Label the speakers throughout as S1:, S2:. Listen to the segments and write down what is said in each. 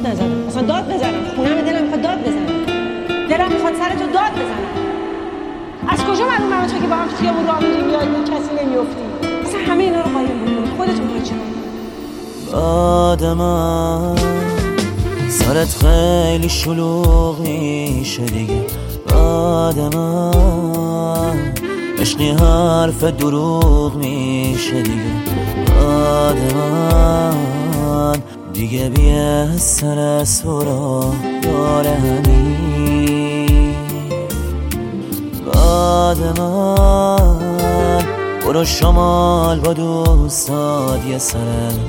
S1: داد نزنم، اصلا داد بزنم، خونم دلم میخواد داد بزنم، دلم میخواد سر تو داد بزنم. از کجا معلوم من تو که با هم تو خیابون راه میریم یا کسی نمیافتی؟ اصلا همه اینا رو قایم بکنی، خودتون باید چیکار کنی؟
S2: بعد من سرت خیلی شلوغ میشه دیگه، بعد من عشقی حرف دروغ میشه دیگه، بعد من دیگه بیه سر از برا داره همین، بعد من برو شمال با دوستات یه سر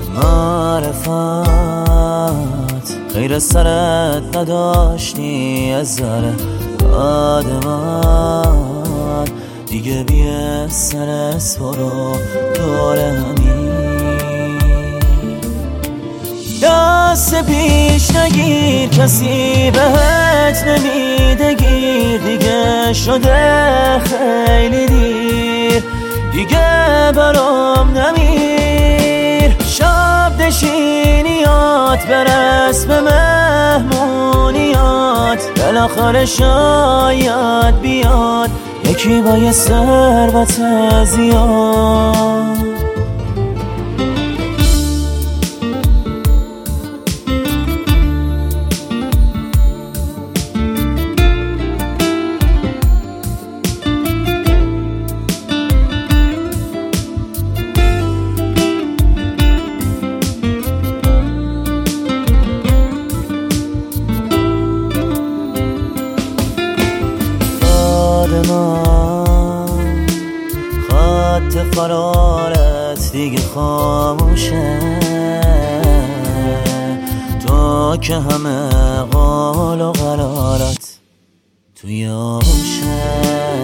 S2: معرفت، غیر سرت نداشتی از ذره، بعد من دیگه بیه سر از برو داره همین، دست پیش نگیر کسی بهت نمیده گیر، دیگه شده خیلی دیر، دیگه برام نمیر، شب نشینیات برس به مهمونیات، بالاخره شاید بیاد یکی با یه ثروت زیاد. من خط فرارت دیگه خاموشه، تو که همه قال و قرارت توی آغوشه،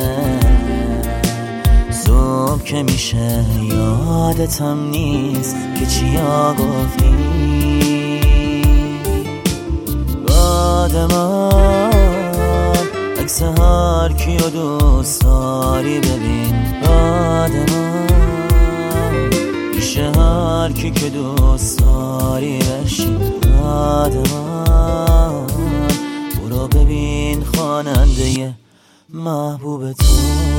S2: صبح که میشه یادتم نیست که چیا گفتی، بعد من عکس هر کیو دوست داری ببین، بعد من پیش هر کی که دوست داری بشین، بعد من برو ببین خواننده محبوب تو،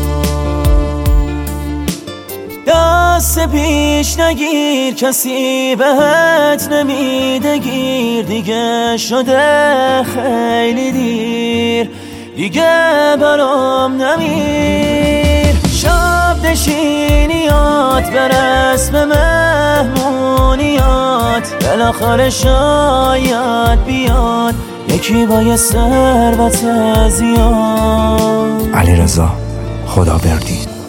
S2: دست پیش نگیر کسی بهت نمیده گیر، دیگه شده خیلی دیر، دیگه برام نمیر، شب نشینیات برس به مهمونیات، بالاخره شاید بیاد یکی با یه ثروت زیاد.
S3: علیرضا خدابردی.